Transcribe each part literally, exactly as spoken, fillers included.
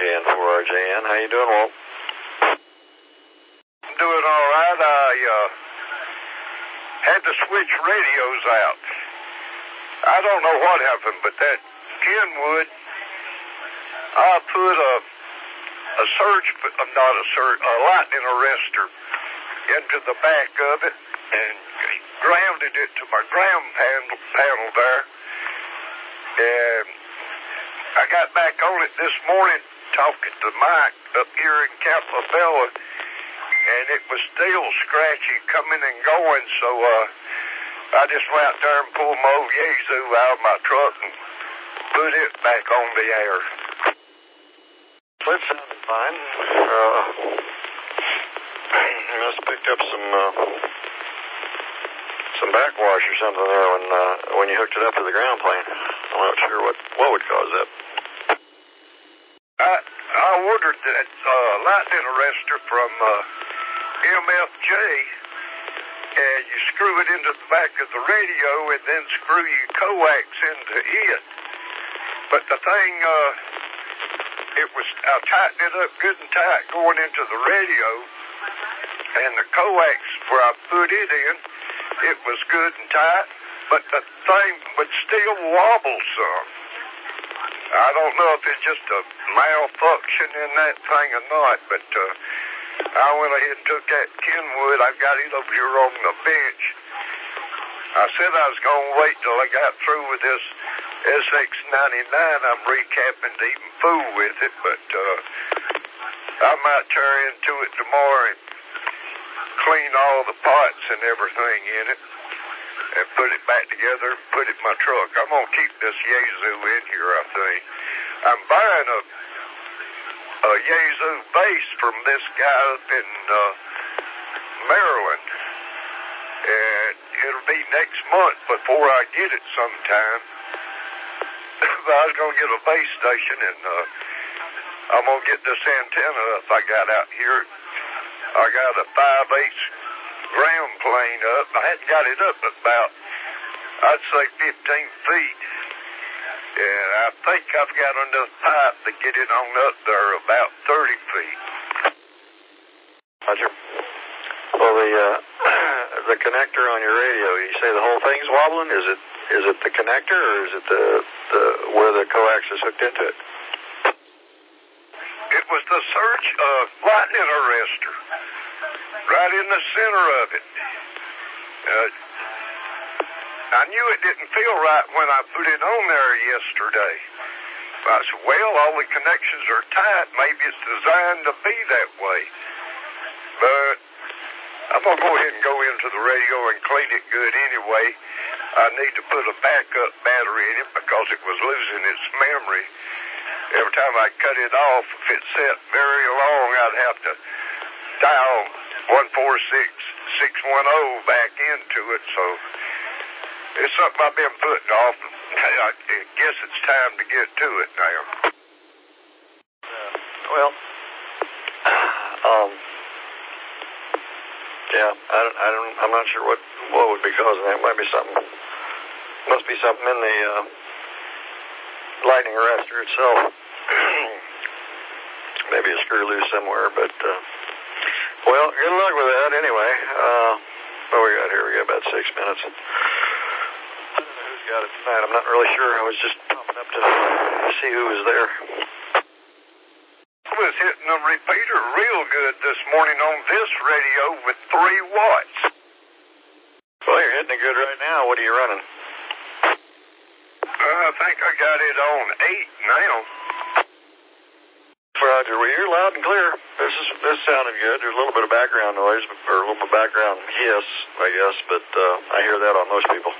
J N four R J N. How you doing, Walt? I'm doing all right. I uh, had to switch radios out. I don't know what happened, but that Kenwood, I put a a surge, uh, not a surge, a lightning arrestor into the back of it and grounded it to my ground panel, panel there. And I got back on it this morning talking to Mike up here in Campobella, and it was still scratchy coming and going, so uh, I just went out there and pulled my old Yaesu out of my truck and put it back on the air. That sounded fine. Uh, you must have picked up some uh, some backwash or something there when uh, when you hooked it up to the ground plane. I'm not sure what, what would cause that. I I ordered that uh, lightning arrestor from uh, M F J, and you screw it into the back of the radio and then screw your coax into it. But the thing, uh, it was, I tightened it up good and tight going into the radio, and the coax where I put it in, it was good and tight, but the thing would still wobble some. I don't know if it's just a malfunction in that thing or not, but uh, I went ahead and took that Kenwood. I got it over here on the bench. I said I was going to wait till I got through with this S X ninety-nine. I'm recapping to even fool with it, but uh, I might tear into it tomorrow and clean all the pots and everything in it and put it back together and put it in my truck. I'm going to keep this Yaesu in here, I think. I'm buying a, a Yaesu base from this guy up in uh, Maryland, and it'll be next month before I get it sometime. But I was going to get a base station, and uh, I'm going to get this antenna up I got out here. I got a five eighths ground plane up. I hadn't got it up about, I'd say fifteen feet. And I think I've got enough pipe to get it on up there about thirty feet. Roger. Well, the, uh, the connector on your radio, you say the whole thing's wobbling? Is it is it the connector, or is it the, the where the coax is hooked into it? It was the surge uh, lightning arrestor right in the center of it. Uh, I knew it didn't feel right when I put it on there yesterday. I said, well, all the connections are tight. Maybe it's designed to be that way. But I'm going to go ahead and go into the radio and clean it good anyway. I need to put a backup battery in it because it was losing its memory. Every time I cut it off, if it set very long, I'd have to dial one four six six one zero back into it. So it's something I've been putting off. I guess it's time to get to it now. Uh, well, um, yeah, I don't, I don't, I'm not sure what, what would be causing that. It might be something, must be something in the uh, lightning arrestor itself. Maybe a screw loose somewhere, but, uh, well, good luck with that anyway. Uh, what we got here? We got about six minutes. I don't know who's got it tonight. I'm not really sure. I was just popping up to see who was there. I was hitting the repeater real good this morning on this radio with three watts. Well, you're hitting it good right now. What are you running? Uh, I think I got it on eight now. Roger. Well, you're loud and clear. This is this sounded good. There's a little bit of background noise, or a little bit of background hiss, I guess, but uh, I hear that on most people.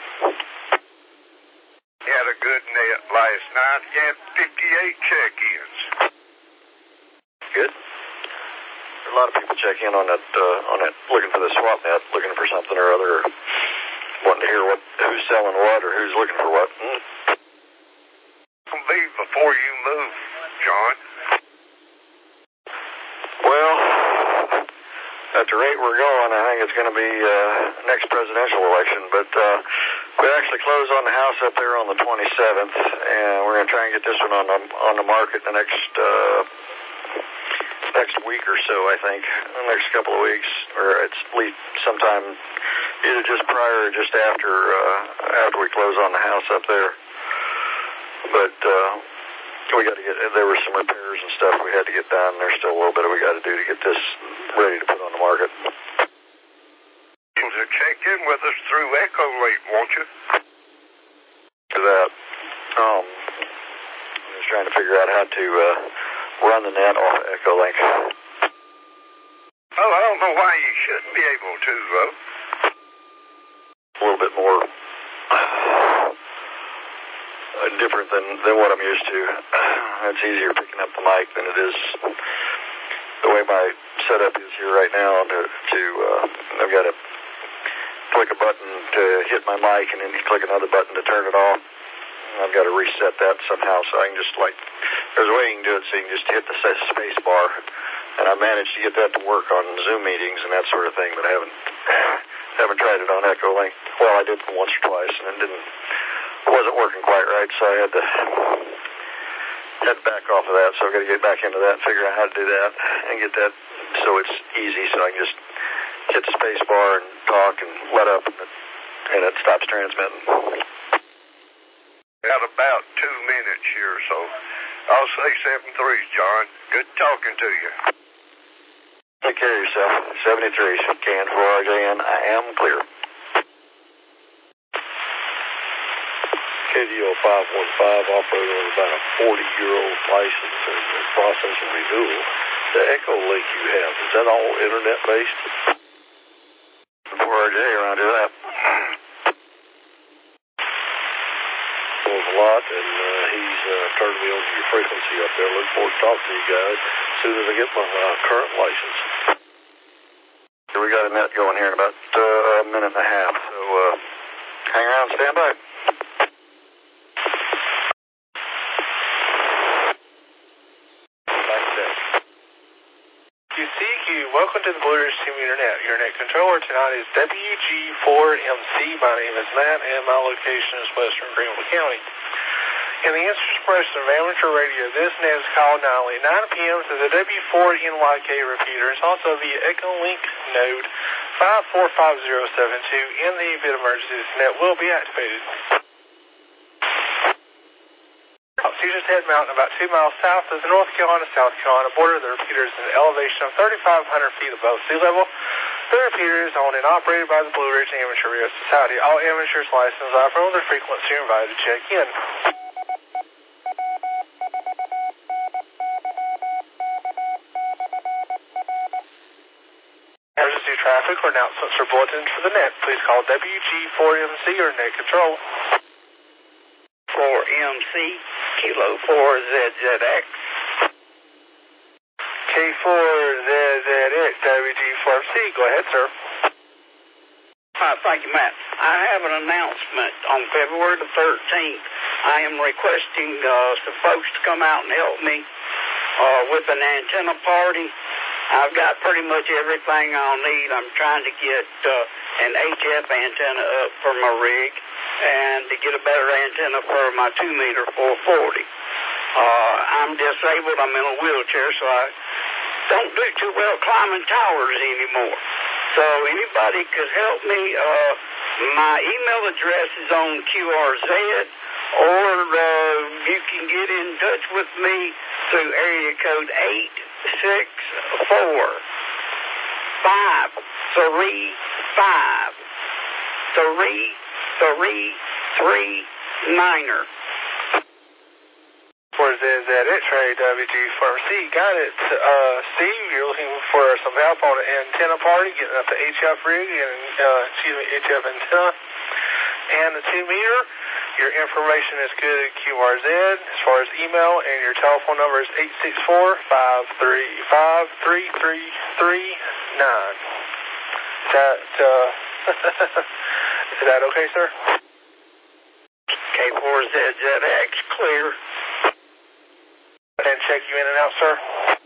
Had a good net last night. You had fifty-eight check-ins. Good. A lot of people check in on that, uh, on that, looking for the swap net, looking for something or other, or wanting to hear what who's selling what or who's looking for what. Mm. It'll be before you move, John. Well, at the rate we're going, I think it's going to be uh, next presidential election. But uh, we actually close on the house up there on the twenty-seventh, and we're going to try and get this one on the, on the market in the next uh, next week or so, I think, the next couple of weeks, or it's at least sometime either just prior or just after uh, after we close on the house up there. But uh, we got to get, there were some repairs and stuff we had to get done. There's still a little bit we got to do to get this ready to put on the market. To check in with us through Echolink, won't you? For that, um, I was trying to figure out how to uh, run the net off of Echolink. Oh, I don't know why you shouldn't be able to, though. A little bit more uh, different than, than what I'm used to. It's easier picking up the mic than it is the way my setup is here right now. To, to uh, I've got to click a button to hit my mic, and then you click another button to turn it off. I've got to reset that somehow, so I can just like, there's a way you can do it, so you can just hit the space bar, and I managed to get that to work on Zoom meetings and that sort of thing, but I haven't haven't tried it on Echolink. Well, I did once or twice, and it didn't, wasn't working quite right, so I had to had to back off of that, so I've got to get back into that and figure out how to do that and get that so it's easy, so I can just hit the space bar and talk and let up, and it, and it stops transmitting. Got about two minutes here, so I'll say seven three, John. Good talking to you. Take care of yourself. seventy-three, can for R J N. I am clear. K D O five one five, operator with about a forty-year-old license and the process of renewal. The Echolink you have, is that all internet-based? For R J around here, that. Well, a lot, and uh, he's uh, turned me on to your frequency up there. Look forward to talking to you guys as soon as I get my uh, current license. We got a net going here in about uh, a minute and a half, so uh, hang around, stand by. Welcome to the Blue Ridge Team Internet. Your net controller tonight is W G four M C. My name is Matt, and my location is Western Greenville County. In the answer suppression of amateur radio, this net is called nightly nine p.m. to the W four N Y K repeater. It's also via Echolink node five four five zero seven two. In the event of emergency, this net will be activated. Caesar's Head Mountain, about two miles south of the North Carolina-South Carolina border. The repeater is at an elevation of thirty-five hundred feet above sea level. The repeater is owned and operated by the Blue Ridge Amateur Radio Society. All amateurs licensed off from their frequency are invited to check in. Emergency traffic or announcements or bulletins for the net. Please call W G four M C or net control. four M C, Kilo four Z Z X. K four Z Z X, W G four M C. Go ahead, sir. Uh, thank you, Matt. I have an announcement. On February the thirteenth, I am requesting uh, some folks to come out and help me uh, with an antenna party. I've got pretty much everything I'll need. I'm trying to get uh, an H F antenna up for my rig, and to get a better antenna for my two meter four forty. Uh, I'm disabled. I'm in a wheelchair, so I don't do too well climbing towers anymore. So anybody could help me. Uh, my email address is on Q R Z, or uh, you can get in touch with me through area code eight six four, five three five, three three three niner. For Z Z X-ray W G four M C, got it. Uh, Steve, you're looking for some help on an antenna party, getting up the H F rig and uh, excuse me, H F antenna and the two meter. Your information is good at Q R Z as far as email, and your telephone number is eight six four, five three five, three three three nine. Is that uh, is that okay, sir? K four Z Z X, clear. And check you in and out, sir.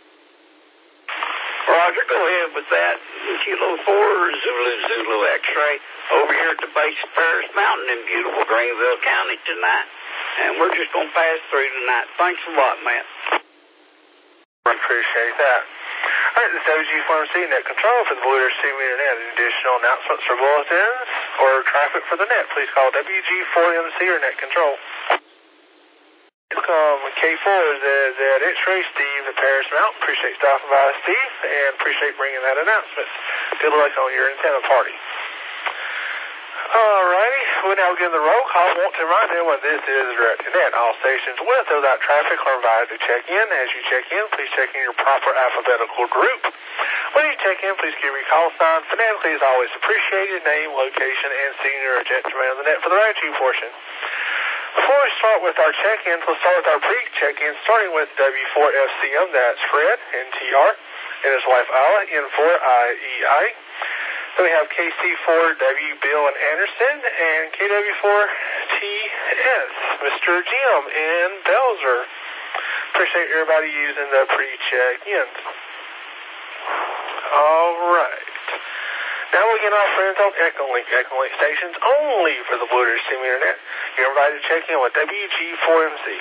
Roger, go ahead with that. Kilo four, Zulu, Zulu X-ray, over here at the base of Paris Mountain in beautiful Greenville County tonight. And we're just going to pass through tonight. Thanks a lot, man. I appreciate that. Alright, this is W G four M C Net Control for the Blue Ridge Team Internet. Additional announcements for bulletins or traffic for the net, please call W G four M C or Net Control. Welcome, K four is at X-Ray Steve at Paris Mountain. Appreciate stopping by, Steve, and appreciate bringing that announcement. Good luck on your antenna party. Alrighty, we now begin the roll call. I want to remind everyone this is Direct Net. All stations with or without traffic are invited to check in. As you check in, please check in your proper alphabetical group. When you check in, please give your call sign. Phonetically is always appreciated. Name, location, and senior eject to remain on the net for the right-to portion. Before we start with our check-ins, we'll start with our pre-check-in, starting with W four F C M. That's Fred, N T R, and his wife Isla, N four I E I. Then we have K C four W Bill and Anderson, and K W four T S, Mister Jim and Belzer. Appreciate everybody using the pre-check-ins. All right. Now we get our friends on Echolink. Echolink stations only for the Blue Ridge Team Internet. You're invited to check in with W G four M C.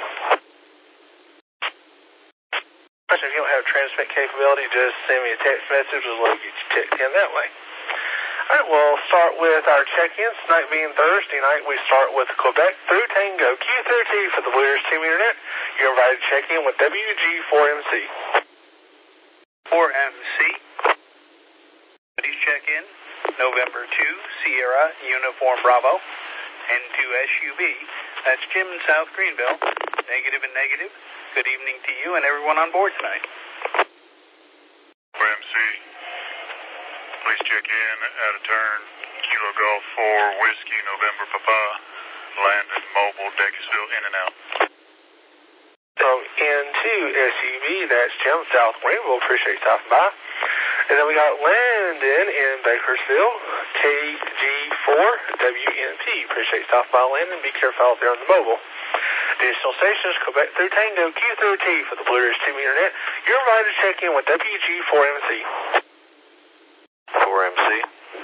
If you don't have transmit capability, just send me a text message and we'll get you checked in that way. Alright, we'll start with our check-ins. Tonight being Thursday night, we start with Quebec through Tango. Q thirty for the Blue Ridge Team Internet. You're invited to check in with W G four M C. four M C. Please check in. November two, Sierra, Uniform Bravo. N two S U B. That's Jim in South Greenville. Negative and negative. Good evening to you and everyone on board tonight. four M C. Please check in at a turn. Kilo Golf four, Whiskey, November Papa. Landon, Mobile, Dacusville, in and out. From N two S U B, that's Jim, South Greenville. Appreciate you stopping by. And then we got Landon in Bakersfield, K G four W N P. Appreciate you stopping by, Landon. Be careful out there on the mobile. Additional stations, Quebec through Tango, Q thirty for the Blue Ridge Team Internet. You're invited to check in with W G four M C. four M C.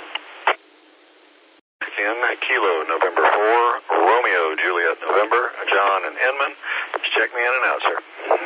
Again, Kilo, November four, Romeo, Juliet, November, John and Inman. Just check me in and out, sir.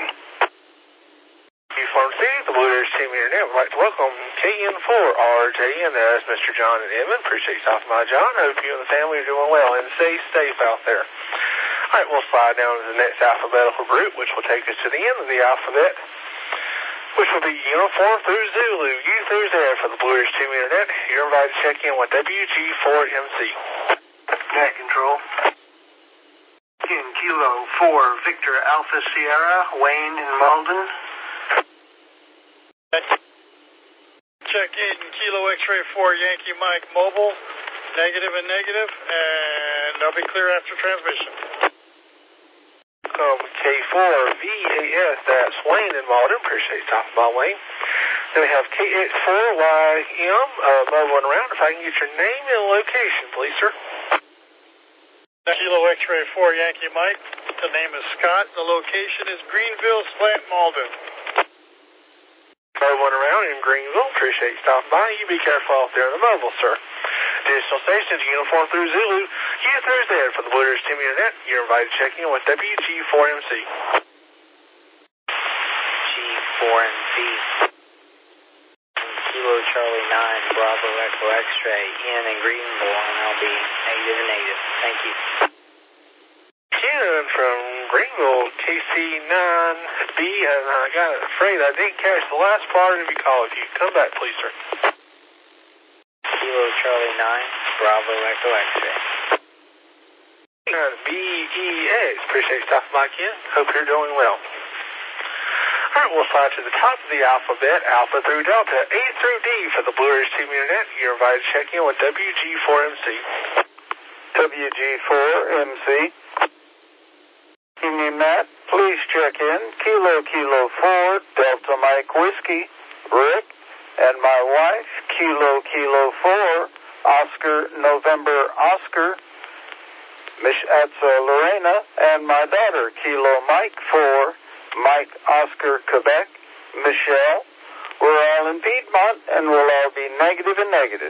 W G four M C, the Blue Ridge Team Internet. We'd like to welcome K N four R J, and that's Mister John and Inman. Appreciate you stopping by, John. Hope you and the family are doing well and stay safe out there. Alright, we'll slide down to the next alphabetical group, which will take us to the end of the alphabet, which will be Uniform through Zulu, U through Z for the Blue Ridge Team Internet. You're invited to check in with W G four M C. Net Control. In Kilo four, Victor Alpha Sierra, Wayne in Malden. Check in Kilo X-Ray four, Yankee Mike Mobile. Negative and negative, and I'll be clear after transmission. Um, K four V A S, that's Wayne in Malden. Appreciate you stopping by, Wayne. Then we have K X four Y M, uh, mobile and around. If I can get your name and location, please, sir. Kilo X-Ray four, Yankee Mike. The name is Scott. The location is Greenville, Slant, Malden. Mobile and around in Greenville. Appreciate you stopping by. You be careful out there in the mobile, sir. Additional stations, Uniform through Zulu, U through Z for the Blue Ridge Team Internet. You're invited to check in with W G four M C. G four M C. Kilo Charlie nine, Bravo Echo X-Ray, in in Greenville, and I'll be negative and negative. Thank you. Ken from Greenville, K C nine B, and I got afraid I didn't catch the last part of your call. If you come back, please, sir. Kilo Charlie nine, Bravo Echo X-Ray. B E X. Appreciate you stopping by, Ken. Hope you're doing well. Alright, we'll slide to the top of the alphabet, Alpha through Delta, A through D for the Blue Ridge Team Internet. You're invited to check in with W G four M C. W G four M C. Evening, Matt. Please check in. Kilo Kilo four, Delta Mike Whiskey, Rick, and my wife, Kilo Kilo four, Oscar November Oscar, Miss Atza Lorena, and my daughter, Kilo Mike four, Mike Oscar Quebec, Michelle. We're all in Piedmont, and we'll all be negative and negative.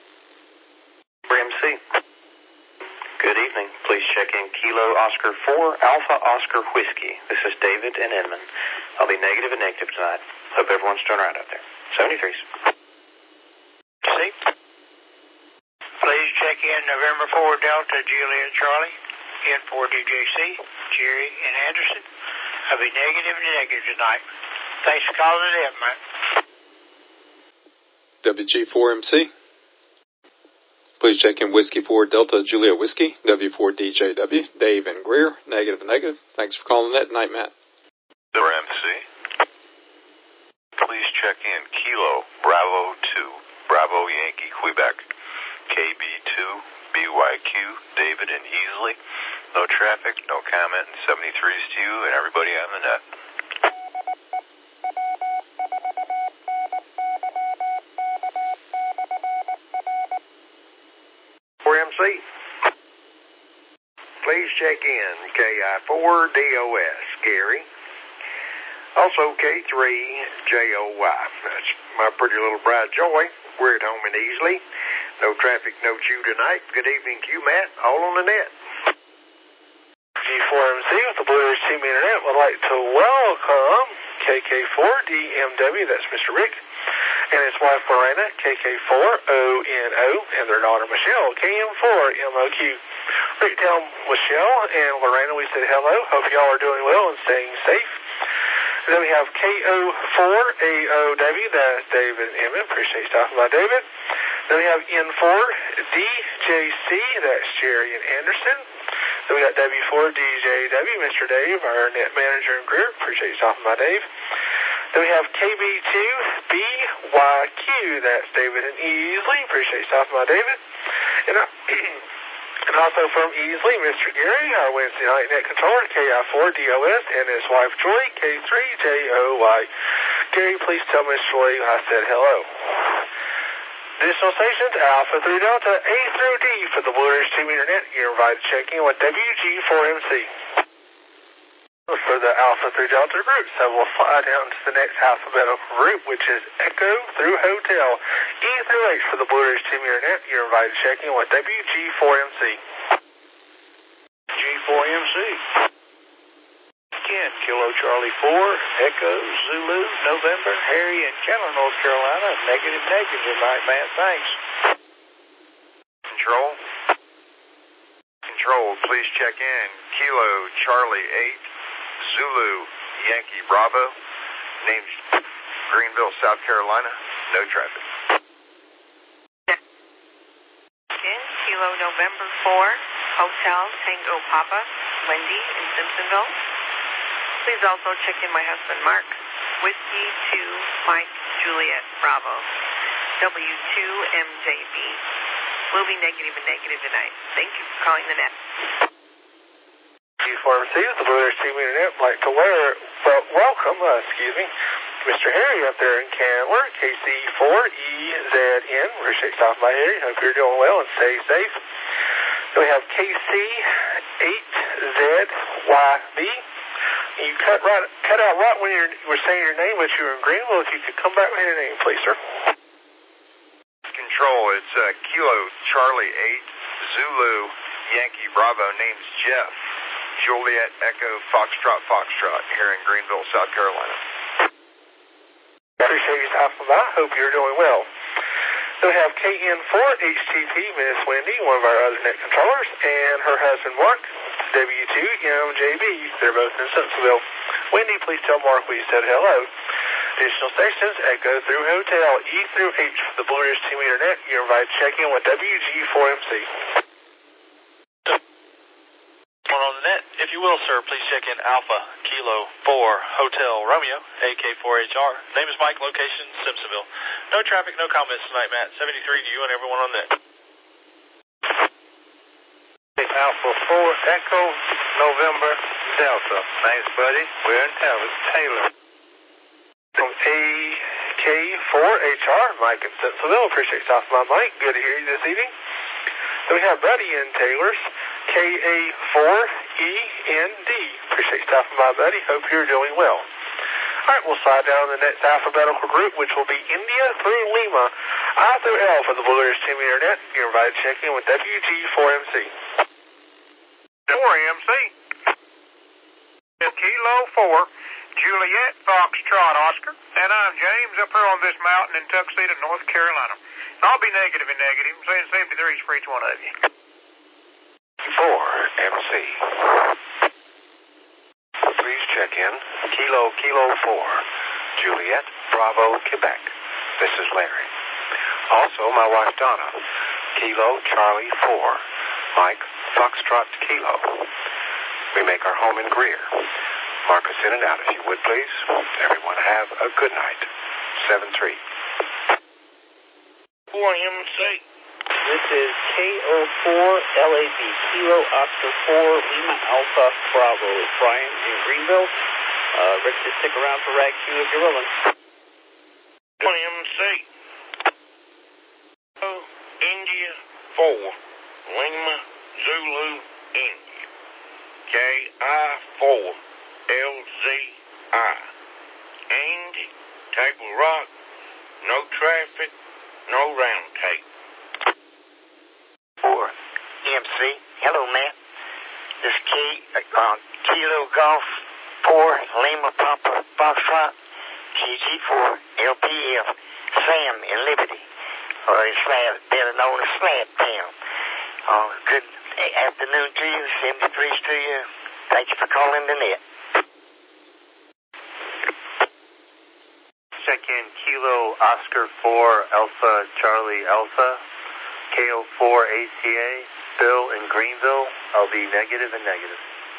M C. Good evening. Please check in Kilo Oscar four, Alpha Oscar Whiskey. This is David in Inman. I'll be negative and negative tonight. Hope everyone's doing all right out there. seventy-threes. See? Please check in November four Delta Juliet Charlie, in four D J C, Jerry and Anderson. I'll be negative and negative tonight. Thanks for calling it in, man. W G four M C. Please check in Whiskey four Delta Juliet Whiskey, W four D J W, Dave and Greer, negative and negative. Thanks for calling that night, Matt. W M C. Please check in Kilo Bravo two, Bravo Yankee Quebec, K B two, B Y Q, David and Easley. No traffic, no comment, and seventy-threes to you and everybody on the net. four M C. Please check in K I four D O S, Gary. Also K three J O Y. That's my pretty little bride Joy. We're at home in Easley. No traffic, no chew tonight. Good evening, Q Matt. All on the net. G four M C with the Blue Ridge Team Internet would like to welcome K K four D M W, that's Mister Rick, and his wife Lorena, K K four O N O, and their daughter Michelle, K M four M O Q. Rick, tell Michelle and Lorena we said hello. Hope y'all are doing well and staying safe. And then we have K O four A O W, that's David and Emmett. Appreciate you stopping by, David. Then we have N four D J C, that's Jerry and Anderson. Then we got W four D J W, Mister Dave, our net manager and Greer. Appreciate you stopping by, Dave. Then we have K B two B Y Q, that's David and Easley. Appreciate you stopping by, David. And, uh, and also from Easley, Mister Gary, our Wednesday night net controller, K I four D O S, and his wife Joy, K three J O Y. Gary, please tell Miss Joy I said hello. Additional stations, Alpha three Delta, A through D for the Blue Ridge Team Internet. You're invited to check in with W G four M C. For the Alpha three Delta group, so we'll fly down to the next alphabetical group, which is Echo through Hotel, E through H for the Blue Ridge Team Internet. You're invited to check in with W G four M C. G four M C. Again, Kilo Charlie four, Echo, Zulu, November, Harry, and Chandler, North Carolina. Negative, negative tonight, man. Thanks. Control. Control, please check in. Kilo Charlie eight, Zulu, Yankee Bravo. Name's Greenville, South Carolina. No traffic. In Kilo November four, Hotel Tango Papa, Wendy in Simpsonville. Please also check in my husband Mark, Whiskey two Mike Juliet Bravo, W two M J B. We'll be negative and negative tonight. Thank you for calling the net. G four M C with the Blue Ridge Team Internet would like to wear, well, welcome, uh, excuse me, Mister Harry up there in Candler, K C four E Z N. Appreciate you stopping by, Harry. Hope you're doing well and stay safe. Then we have K C eight Z Y B. You cut right, cut out right when you were saying your name, but you were in Greenville. If you could come back with your name, please, sir. Control, it's uh, Kilo Charlie eight, Zulu, Yankee Bravo. Name's Jeff, Juliet Echo Foxtrot Foxtrot here in Greenville, South Carolina. Appreciate you stopping by. Hope you're doing well. Then we have K N four H T T, Miss Wendy, one of our other net controllers, and her husband Mark, W two M J B. They're both in Simpsonville. Wendy, please tell Mark we said hello. Additional stations, Echo through Hotel, E through H for the Blue Ridge Team Internet. You're invited to check in with W G four M C. One on the net. If you will, sir, please check in Alpha Kilo four Hotel Romeo, A K four H R. Name is Mike, location Simpsonville. No traffic, no comments tonight, Matt. seventy-three to you and everyone on net. Alpha four Echo November Delta. Thanks, buddy. We're in town with Taylor. From A K four H R, Mike in Simpsonville. Appreciate you stopping by, Mike. Good to hear you this evening. Then we have Buddy in Taylor's, K A four E N D. Appreciate you stopping by, Buddy. Hope you're doing well. All right, we'll slide down the next alphabetical group, which will be India through Lima, I through L for the Blue Ridge Team Internet. You're invited to check in with W G four M C. four M C. Kilo four, Juliet, Foxtrot, Oscar. And I'm James up here on this mountain in Tuxedo, North Carolina. And I'll be negative and negative, saying seventy-threes for each one of you. four M C. Please check in. Kilo, Kilo four. Juliet, Bravo, Quebec. This is Larry. Also, my wife Donna. Kilo, Charlie, four. Mike, Foxtrot, Kilo. We make our home in Greer. Mark us in and out if you would, please. Everyone have a good night. seven three. four M C. This is K O four L A B, Kilo Oscar four, Lima Alpha Bravo. It's Brian in Greenville. Uh, ready to stick around for Rag Q if you're willing. one M C. Oh, India four, Lima Zulu India. K I four L Z I. Andy, Table Rock, no traffic, no round tape. four M C. Hello, Matt. This is K, uh, Kilo Golf four, Lima Papa Foxtrot, K G four, L P F, Sam in Liberty, or in Slab, better known as Slab Town. Uh, good afternoon to you, seventy-threes to you. Thank you for calling the net. Check in Kilo Oscar four Alpha Charlie Alpha, K O four A C A, Bill in Greenville. I'll be negative and negative.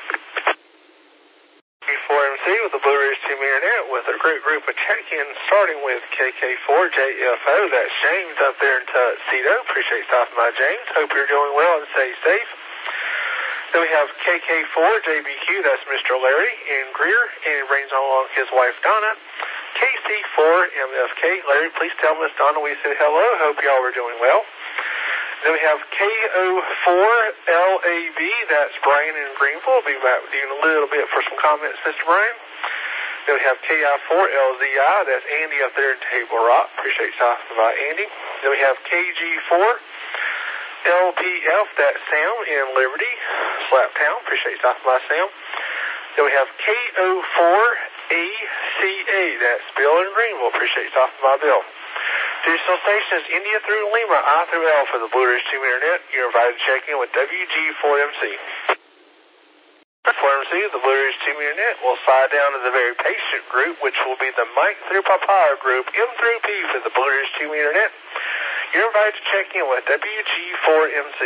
four M C with the Blue Ridge Team Internet with a great group of check-ins, starting with K K four J F O. That's James up there in Tuxedo. Appreciate stopping by, James. Hope you're doing well and stay safe. Then we have K K four J B Q. That's Mister Larry in Greer, and he brings along his wife Donna. K C four M F K. Larry, please tell Miss Donna we said hello. Hope y'all are doing well. Then we have K O four L A B. That's Brian in Greenville. We'll be back with you in a little bit for some comments, Mister Brian. Then we have K I four L Z I. That's Andy up there in Table Rock. Appreciate stopping by, Andy. Then we have K G four L P F. That's Sam in Liberty, Slaptown. Appreciate stopping by, Sam. Then we have K O four A C A. That's Bill in Greenville. Appreciate stopping by, Bill. Digital stations India through Lima, I through L for the Blue Ridge Team Internet. You're invited to check in with W G four M C. four M C, the Blue Ridge Team Internet, will slide down to the very patient group, which will be the Mike through Papaya group, M through P for the Blue Ridge Team Internet. You're invited to check in with W G four M C.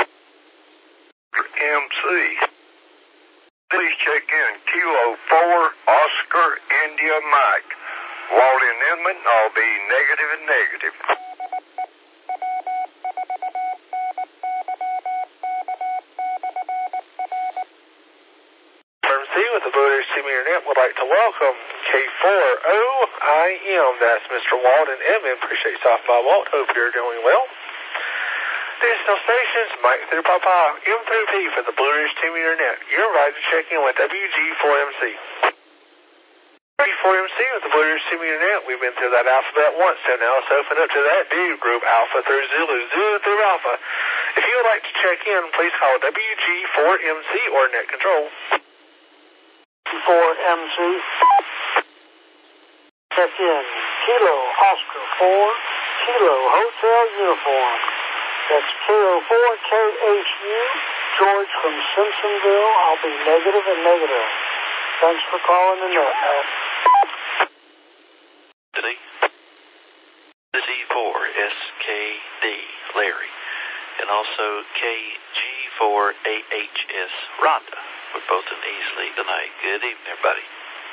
M C. Please check in Kilo four Oscar India Mike. Walt in Inman, I'll be negative and negative. M C with the Blue Ridge Team Internet would like to welcome K four O I M. That's Mister Walt in Edmond. Appreciate stopping by, Walt. Hope you're doing well. Digital stations, Mike through Papa, M through P for the Blue Ridge Team Internet. You're invited to check in with W G four M C. W G four M C with the Blue Ridge Team Internet. We've been through that alphabet once, so now let's open up to that big group, Alpha through Zulu, Zulu through Alpha. If you would like to check in, please call W G four M C or Net Control. four M C. Check in Kilo Oscar four, Kilo Hotel Uniform. That's K O four K H U, George from Simpsonville. I'll be negative and negative. Thanks for calling the net, man. Today, this E four S K D Larry, and also K G four A H S Rhonda. We're both in Easley tonight. Good evening, everybody.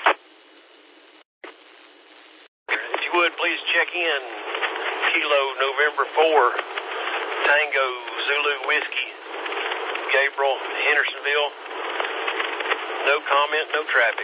If you would, please check in Kilo November four, Tango Zulu Whiskey, Gabriel, Hendersonville. No comment, no traffic.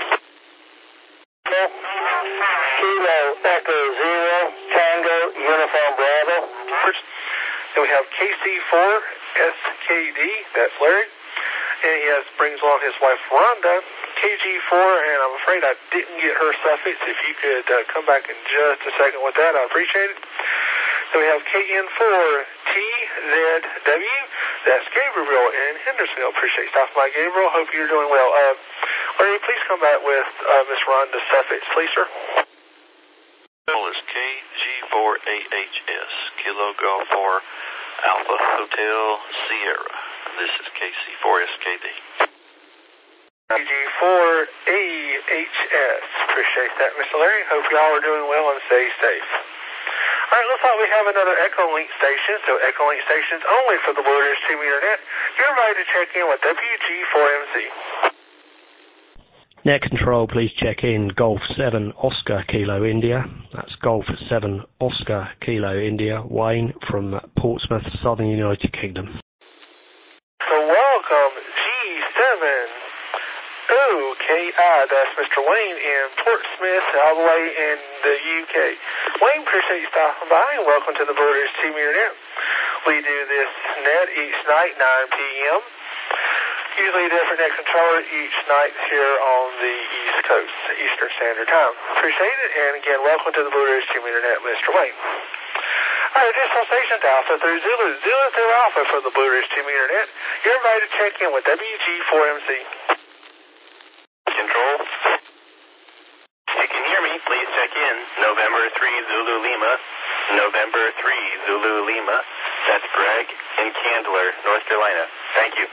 Kilo Echo Zero, Tango Uniform Bravo. Then we have K C four S K D. That's Larry. And he has brings along his wife Rhonda, K G four, and I'm afraid I didn't get her suffix. If you could uh, come back in just a second with that, I'd appreciate it. Then we have K N four T Z W. That's Gabriel in Hendersonville. Appreciate stopping by, Gabriel. Hope you're doing well. Uh, Larry, please come back with uh, Miss Rhonda's suffix, please, sir. Is K G four A H S, Kilo Golf four Alpha Hotel Sierra. This is K C four S K D. K G four A H S. Appreciate that, Mister Larry. Hope y'all are doing well and stay safe. All right, looks like we have another Echolink station, so Echolink stations only for the Blue Ridge two meter net. You're invited to check in with W G four M C. Net control, please check in Golf seven Oscar Kilo India. That's Golf seven Oscar Kilo India. Wayne from Portsmouth, Southern United Kingdom. So welcome G seven O K I. That's Mister Wayne in Portsmouth, all the way in the U K. Wayne, appreciate you stopping by, and welcome to the Blue Ridge two meter net. We do this net each night, nine p m Usually a different net controller each night here on the East Coast, Eastern Standard Time. Appreciate it, and again, welcome to the Blue Ridge two meter net, Mister Wayne. All right, additional stations Alpha through Zulu, Zulu through Alpha for the Blue Ridge two meter net. You're invited to check in with W G four M C. Control. You can hear me, please check in. November three Zulu Lima, November three Zulu Lima. That's Greg in Candler, North Carolina. Thank you.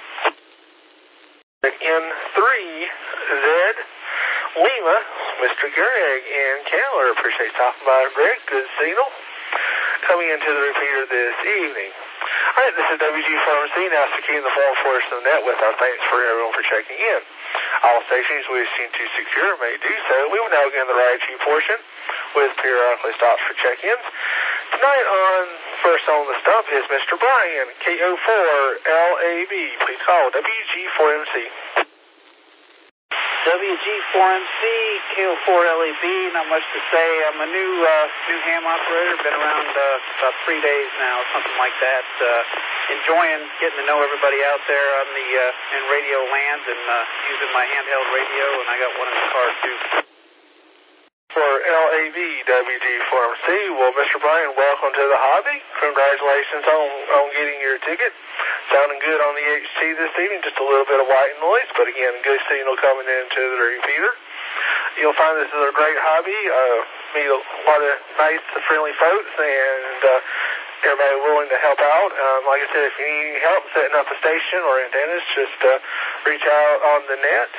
In three Z Lima, Mister Greg in Candler. Appreciate stopping by, Greg. Good signal. Coming into the repeater this evening. All right, this is W G four M C, now securing the four force of the net with our thanks for everyone for checking in. All stations wishing to secure may do so. We will now begin the Ride G portion with periodically stops for check-ins. Tonight on first on the stump is Mister Brian, K O four L A B. Please call W G four M C. W G four M C, K O four L A B, not much to say. I'm a new uh, new ham operator, been around uh, about three days now, something like that. Uh, enjoying getting to know everybody out there on the uh, in radio land and uh, using my handheld radio, and I got one in the car too. For L A B, W G four M C, well, Mister Brian, welcome to the hobby. Congratulations on, on getting your ticket. Sounding good on the H T this evening, just a little bit of white noise, but again, good signal coming into the repeater. You'll find this is a great hobby. Uh, meet a lot of nice, friendly folks, and uh, everybody willing to help out. Um, like I said, if you need any help setting up a station or antennas, just uh, reach out on the net.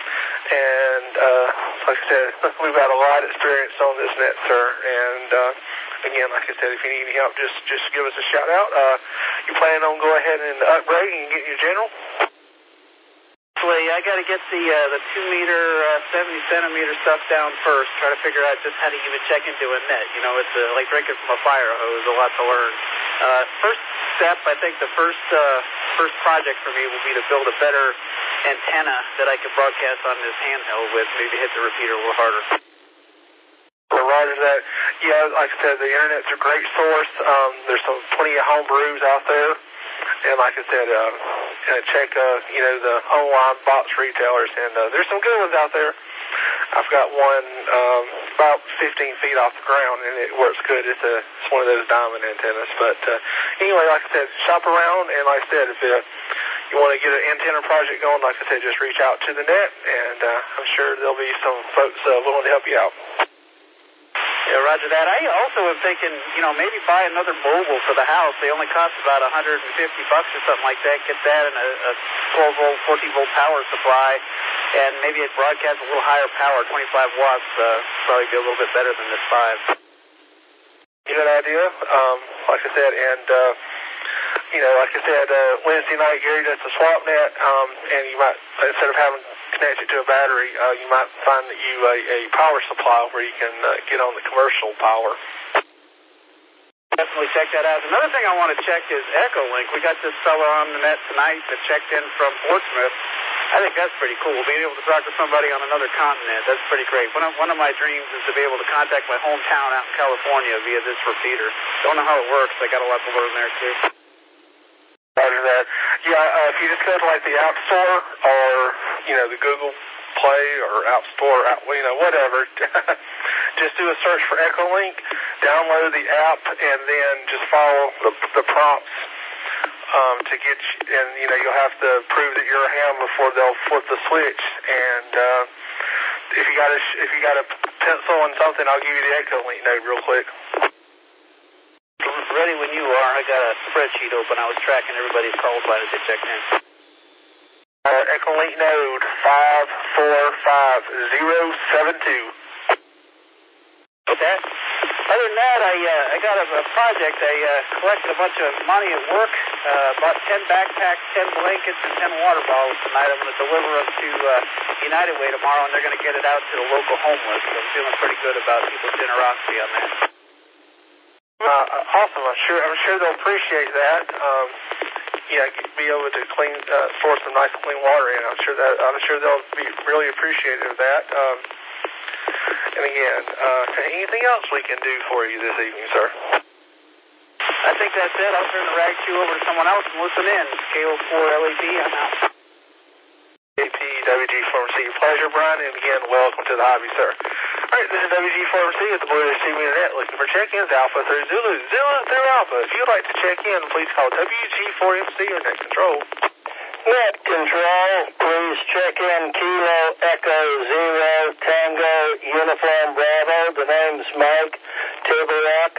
And uh, like I said, we've got a lot of experience on this net, sir. And uh, again, like I said, if you need any help, just just give us a shout out. Uh, you plan on go ahead and upgrading and getting your general? Actually, I got to get the uh, the two meter, uh, seventy centimeter stuff down first. Try to figure out just how to even check into a net. You know, it's uh, like drinking from a fire hose. A lot to learn. Uh, first step, I think the first uh, first project for me will be to build a better antenna that I can broadcast on this handheld with. Maybe hit the repeater a little harder. Well, roger that. Yeah, like I said, the internet's a great source. Um, there's some plenty of home brews out there. And like I said, uh, uh, check, uh, you know, the online box retailers, and uh, there's some good ones out there. I've got one um, about fifteen feet off the ground, and it works good. It's a it's one of those diamond antennas. But uh, anyway, like I said, shop around, and like I said, if uh, you want to get an antenna project going, like I said, just reach out to the net, and uh, I'm sure there'll be some folks uh, willing to help you out. Yeah, roger that. I also am thinking, you know, maybe buy another mobile for the house. They only cost about one hundred fifty bucks or something like that. Get that and a, a twelve volt, fourteen volt power supply, and maybe it broadcasts a little higher power, twenty-five watts. Uh, probably be a little bit better than this five. Good idea. Um, like I said, and uh, you know, like I said, uh, Wednesday night Gary does the swap net, um, and you might, instead of having connected to a battery, uh, you might find that you a, a power supply where you can uh, get on the commercial power. Definitely check that out. Another thing I want to check is Echolink. We got this fella on the net tonight that checked in from Portsmouth. I think that's pretty cool, being able to talk to somebody on another continent. That's pretty great. One of, one of my dreams is to be able to contact my hometown out in California via this repeater. Don't know how it works. I got a lot to learn there, too. Roger that. Yeah, uh, if you just go to like the App Store or, you know, the Google Play or App Store, you know, whatever, just do a search for Echolink, download the app, and then just follow the, the prompts um, to get, and you know, you'll have to prove that you're a ham before they'll flip the switch. And uh, if you got a, if you got a pencil and something, I'll give you the Echolink node real quick. Ready when you are. I got a spreadsheet open. I was tracking everybody's calls while they checked in. Uh, Echolink node five four five zero seven two. Okay. Other than that, I uh, I got a, a project. I uh, collected a bunch of money at work, uh, bought ten backpacks, ten blankets, and ten water bottles tonight. I'm going to deliver them to uh, United Way tomorrow, and they're going to get it out to the local homeless. So I'm feeling pretty good about people's generosity on that. Uh, awesome. I'm sure. I'm sure they'll appreciate that. Um, yeah, be able to clean, uh, source some nice clean water in. I'm sure that. I'm sure they'll be really appreciative of that. Um, and again, uh, anything else we can do for you this evening, sir? I think that's it. I'll turn the rag two over to someone else and listen in. K O four L E B. I'm out. A P W G Pharmacy, pleasure, Brian, and again, welcome to the hobby, sir. All right, this is W G Pharmacy at the Blue Ridge T V Internet, looking for check-ins, Alpha through Zulu, Zulu through Alpha. If you'd like to check in, please call W G four M C or Net Control. Net Control, please check in Kilo Echo Zero Tango Uniform Bravo. The name's Mike Table Rock.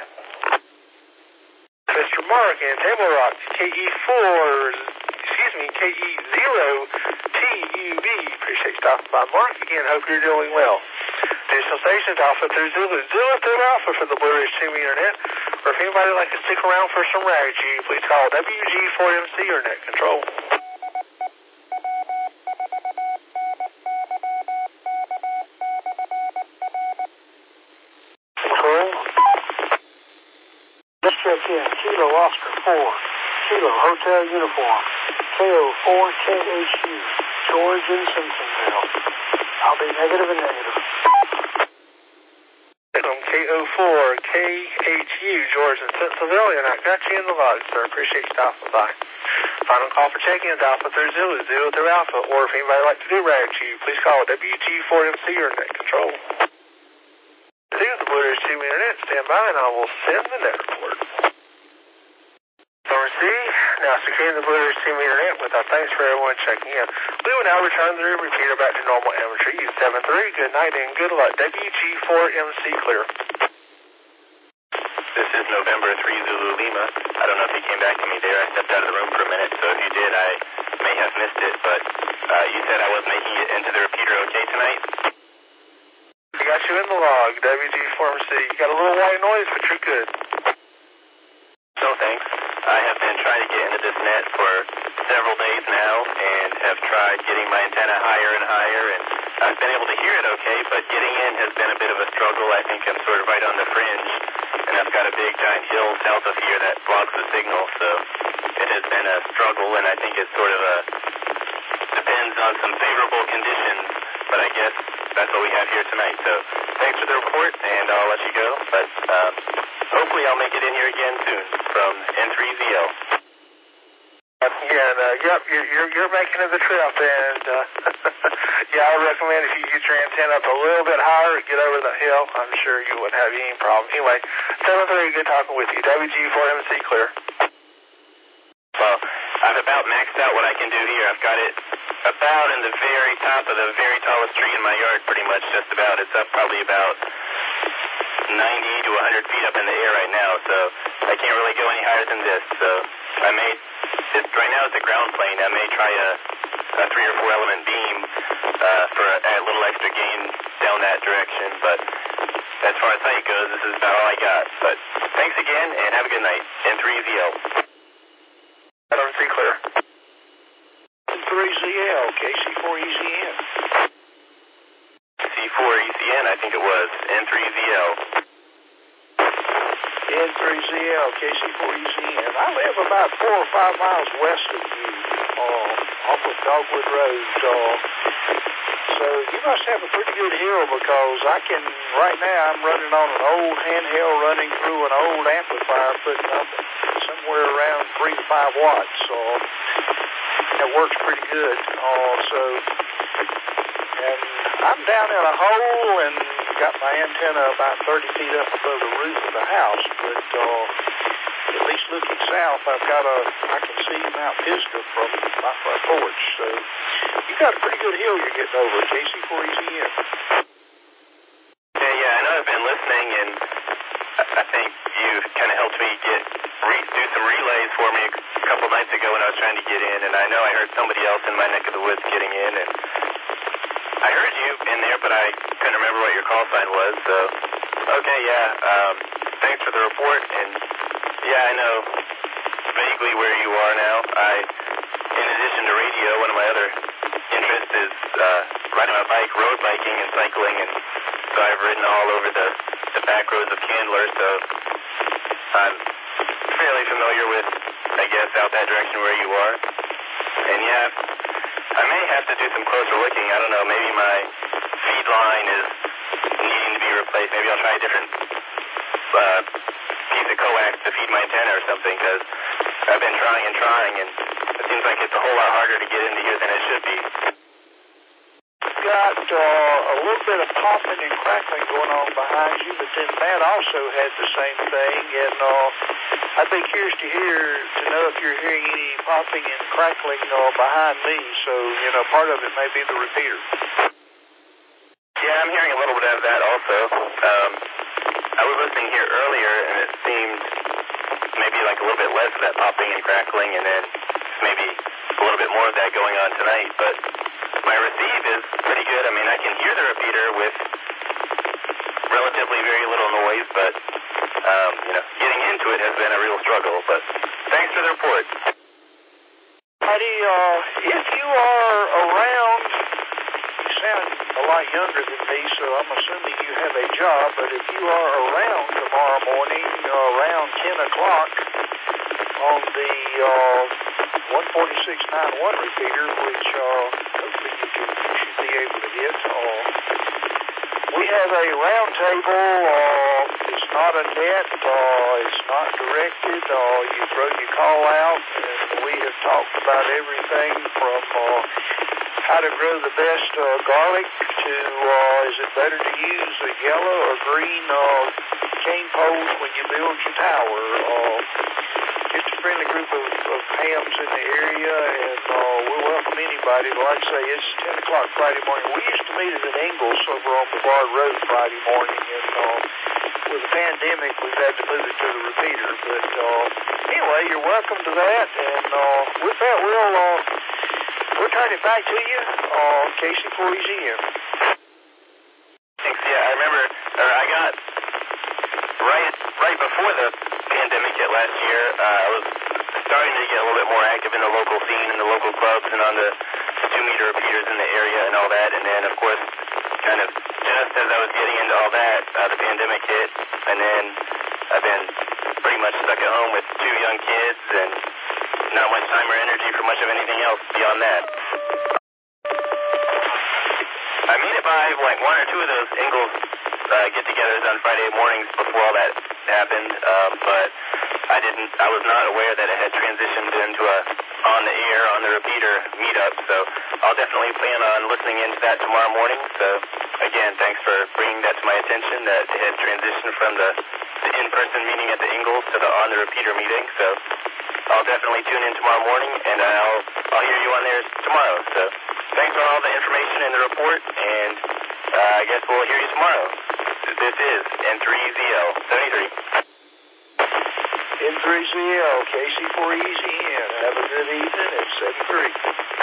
Mister Mark in Table Rock, K E four, excuse me, K E zero T U B. Appreciate you stopping by, Mark. Again, hope you're doing well. Additional stations, Alpha through Zulu, Zulu through Alpha for the Blue Ridge T V Internet. Or if anybody would like to stick around for some rag G, please call W G four M C or Net Control. Control. Let's check in. Kilo Oscar four, Kilo Hotel Uniform, K O four K H U, George in Simpsonville. I'll be negative and negative. K O four K H U, George in Simpsonville, and I got you in the lodge, sir. Appreciate you stopping by. Final call for check-ins, Alpha through Zulu, Zulu through Alpha, or if anybody would like to do rag G, please call W G four M C or Net Control. See the Blue Ridge T V Internet, stand by and I will send the net report. Number C, now securing the Blue Ridge T V Internet with our thanks for everyone checking in. We will now return the repeater back to normal amateur use. seven three, good night and good luck. W G four M C clear. This is November three Zulu Lima. I don't know if you came back to me there. I stepped out of the room for a minute, so if you did, I may have missed it, but uh, you said I was making it into the repeater okay tonight? I got you in the log, W G four M C. You got a little white noise, but you're good. No, thanks. I have been trying to get into this net for several days now and have tried getting my antenna higher and higher, and I've been able to hear it okay, but getting in has been a bit of a struggle. I think I'm sort of right on the fringe, and I've got a big giant hill south of here that blocks the signal, so it has been a struggle, and I think it sort of a, depends on some favorable conditions, but I guess that's what we have here tonight. So thanks for the report, and I'll let you go, but uh, hopefully I'll make it in here again soon from N three Z L. Again, uh, yep, you're, you're, you're making it the trip, and uh, yeah, I would recommend if you get your antenna up a little bit higher, get over the hill, I'm sure you wouldn't have any problem. Anyway, seven three, good talking with you. W G four M C clear. Well, I've about maxed out what I can do here. I've got it about in the very top of the very tallest tree in my yard, pretty much, just about. It's up probably about ninety to one hundred feet up in the air right now, so I can't really go any higher than this. So I may, it's, right now it's a ground plane. I may try a, a three or four element beam uh, for a, a little extra gain down that direction, but as far as height goes, this is about all I got. But thanks again, and have a good night. N three Z L. I don't see clear. N three Z L, K C four E C N. C four E C N, I think it was. N three Z L. N three Z L, K C four E C N. I live about four or five miles west of you, uh, off of Dogwood Road. Uh, so you must have a pretty good hill, because I can, right now I'm running on an old handheld running through an old amplifier, putting up somewhere around three to five watts. So it works pretty good. Uh, so, and I'm down in a hole and got my antenna about thirty feet up above the roof of the house, but uh, at least looking south, I've got a, I can see Mount Pisgah from my front porch. So you got a pretty good hill you're getting over, K C four E Z M. Yeah, yeah, I know I've been listening, and I think you kind of helped me get re- do some relays for me a couple nights ago when I was trying to get in, and I know I heard somebody else in my neck of the woods getting in, and I heard you in there, but I couldn't remember what your call sign was, so, okay, yeah, um, thanks for the report, and yeah, I know vaguely where you are now. I, in addition to radio, one of my other interests is uh, riding my bike, road biking, and cycling, and so I've ridden all over the, the back roads of Candler, so I'm fairly familiar with, I guess, out that direction where you are. And yeah, I may have to do some closer looking. I don't know, maybe my feed line is needing to be replaced. Maybe I'll try a different uh, piece of coax to feed my antenna or something, because I've been trying and trying, and it seems like it's a whole lot harder to get into here than it should be. Got uh, a little bit of popping and crackling going on behind you, but then Matt also had the same thing, and uh, I'd be curious to hear, to know if you're hearing any popping and crackling uh, behind me, so, you know, part of it may be the repeater. Yeah, I'm hearing a little bit of that also. Um, I was listening here earlier, and it seemed maybe like a little bit less of that popping and crackling, and then maybe a little bit more of that going on tonight, but my receive is pretty good. I mean, I can hear the repeater with relatively very little noise, but, um, you know, getting into it has been a real struggle, but thanks for the report. Buddy, uh, if you are around, you sound a lot younger than me, so I'm assuming you have a job, but if you are around tomorrow morning, uh, around ten o'clock on the uh, one forty-six ninety-one repeater, which uh, hopefully you, can, you should be able to hit, uh, we have a round table. Uh, it's not a net. Uh, it's not directed. Uh, you throw your call out, and we have talked about everything from uh, how to grow the best uh, garlic to uh, is it better to use a yellow or green uh, cane poles when you build your tower. Uh, just a friendly group of, of hams in the area, and uh, we'll welcome anybody. But like I say, it's ten o'clock Friday morning. We used to meet at an Ingles over on Brevard Road Friday morning, and uh, with the pandemic, we've had to move it to the repeater. But uh, anyway, you're welcome to that, and uh, with that, we'll uh, we'll turn it back to you, uh, K C four E Z M. Thanks. Yeah, I remember, or I got right right before the pandemic hit last year. Uh, I was starting to get a little bit more active in the local scene, in the local clubs, and on the two-meter repeaters in the area and all that. And then, of course, kind of just as I was getting into all that, uh, the pandemic hit, and then I've been pretty much stuck at home with two young kids and not much time or energy for much of anything else beyond that. I made it by like one or two of those Ingles uh, get-togethers on Friday mornings before all that happened, um, but I didn't. I was not aware that it had transitioned into a on-the-air, on-the-repeater meetup. So I'll definitely plan on listening into that tomorrow morning. So again, thanks for bringing that to my attention. That it had transitioned from the, the in-person meeting at the Ingles to the on-the-repeater meeting. So I'll definitely tune in tomorrow morning, and I'll I'll hear you on there tomorrow. So thanks for all the information and the report, and uh, I guess we'll hear you tomorrow. This is N three Z L seventy-three. N three Z L, K C four E Z N. Have a good evening at seventy-three.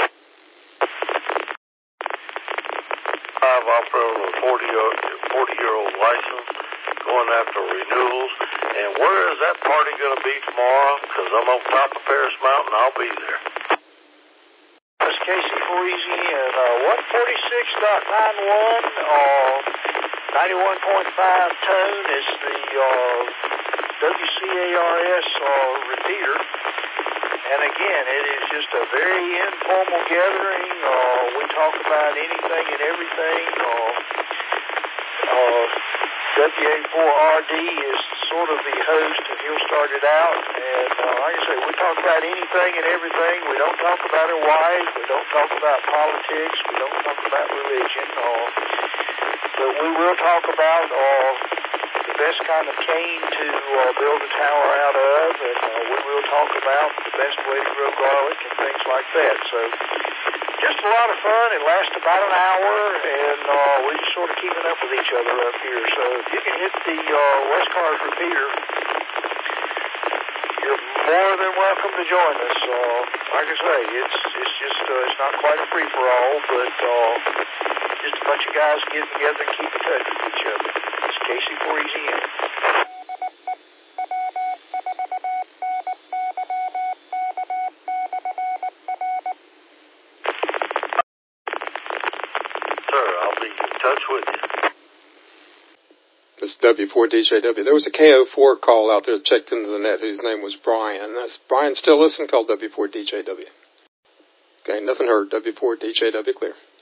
I've operated a forty-year-old license, going after renewals. And where is that party going to be tomorrow? Because I'm on top of Paris Mountain. I'll be there. That's K C four E Z N. Uh, one forty-six point nine one, uh, ninety-one point five tone is the uh, W C A R S uh, repeater. And again, it is just a very informal gathering. Uh, we talk about anything and everything. Uh, uh, W A four R D is sort of the host, and he'll start it out. And uh, like I say, we talk about anything and everything. We don't talk about our wives. We don't talk about politics. We don't talk about religion. Uh, but we will talk about uh, the best kind of cane to uh, build a tower out of, and uh, we will talk about the best way to grow garlic and things like that. So just a lot of fun. It lasts about an hour, and uh, we're just sort of keeping up with each other up here. So if you can hit the uh, West Cars repeater, you're more than welcome to join us. Uh, like I say, it's it's just uh, it's not quite a free for all, but uh, just a bunch of guys getting together and keep in touch with each other. It's Casey four E Z N. Sir, I'll be in touch with you. This is W four D J W. There was a K O four call out there that checked into the net whose name was Brian. That's Brian still listening, called W four D J W. Okay, nothing heard. W four D J W clear.